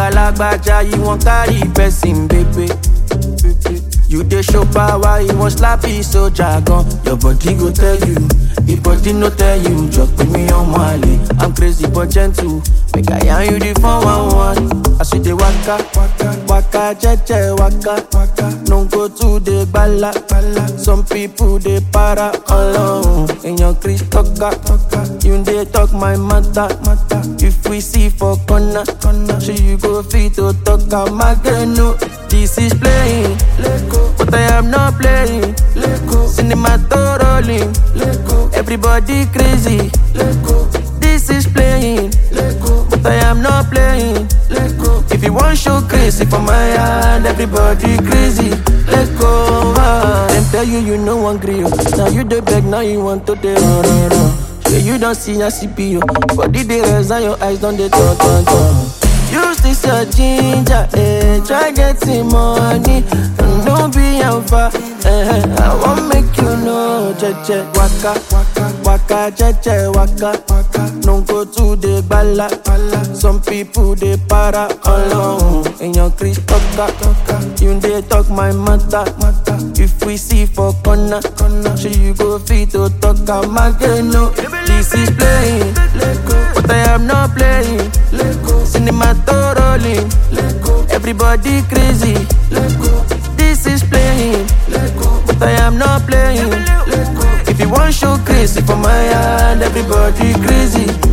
Ogalagbaja, you won't carry person, baby. You dey show power, you won't slap it, so jargon. Your body go tell you, your body no tell you. Just put me on Mali, I'm crazy but gentle. Make I yarn you the 411. I see the waka, waka, jeje, waka. No go to the bala. Some people they para alone. In your Chris talker, you they talk my matter. If we see for corner, so you go fit to talk no. This is playing, but I am not playing. Cinema to rolling, everybody crazy. This is playing, but I am not playing. If you want show crazy for my hand, everybody crazy. Let go. Them tell you you no one grill. Now you the beg, now you want to the run. Yeah, you don't see a CPU, but the rest and your eyes don't they turn. Use this your ginger, try getting money, and don't be alpha. I won't make you know, jeje, waka, jeje, waka. No go to the bala. Some people they para alone. In your Chris talker, you they talk my matter. If we see for corner, so you go fit to talk no. This is playing, but I am not playing. Cinema to rolling, everybody crazy. This is playing, but I am not playing. If you want show crazy for my hand, everybody crazy.